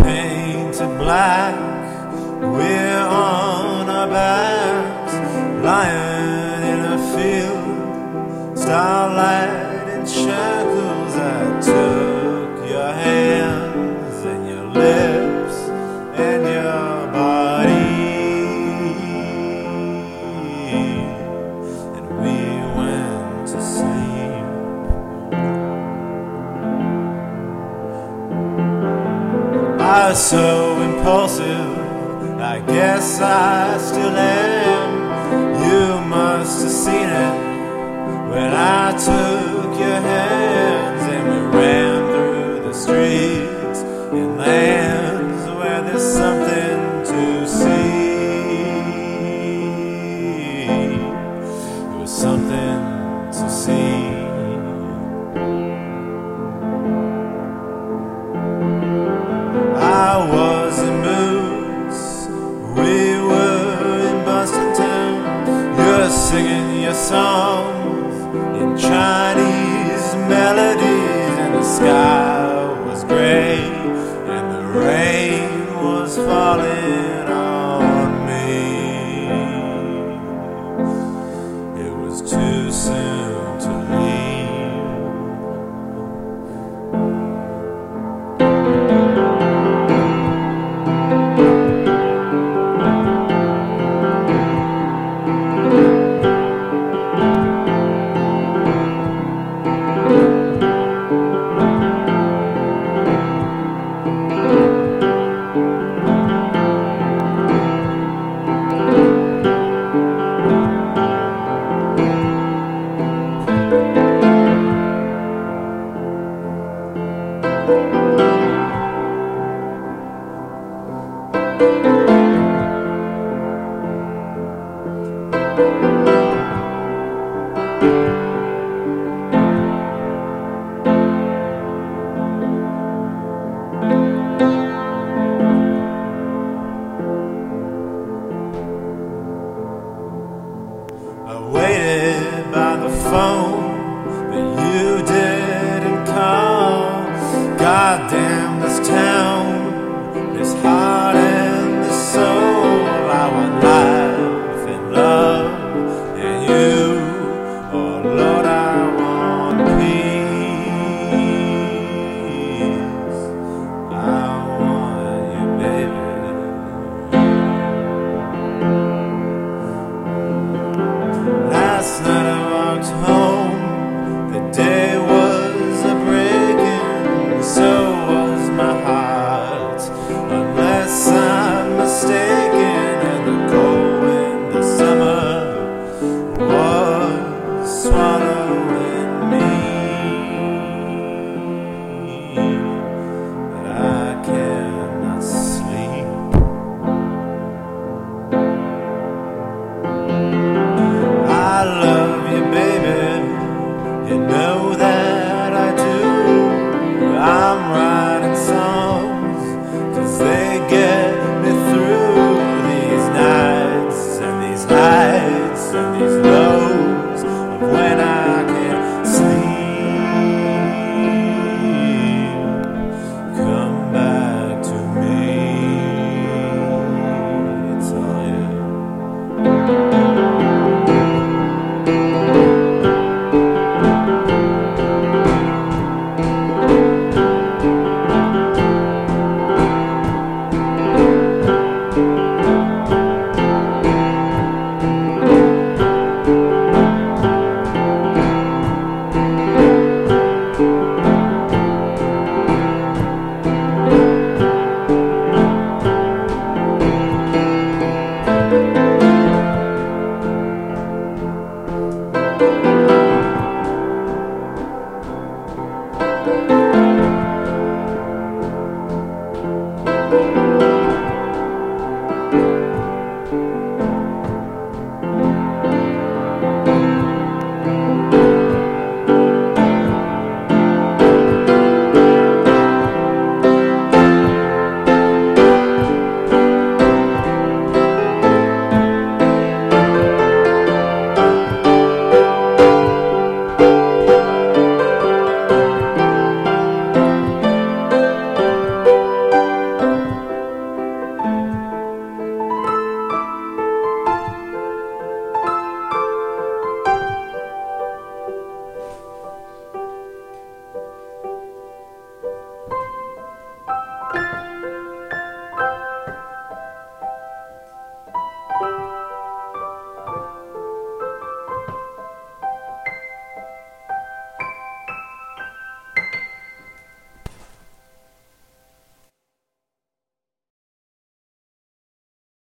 painted black. We're on our backs, lying in a field, starlight in shackles. I took your hands and your lips and your body, and we went to sleep. I was so impulsive, I guess I still am. You must have seen it when I took your hands and we ran through the streets in lands where there's something to see. There was something to see. I was in Moose, we were in Boston town. You're singing your songs in Chinese melodies, and the sky was gray and the rain was falling on me. It was too soon to leave. Thank you.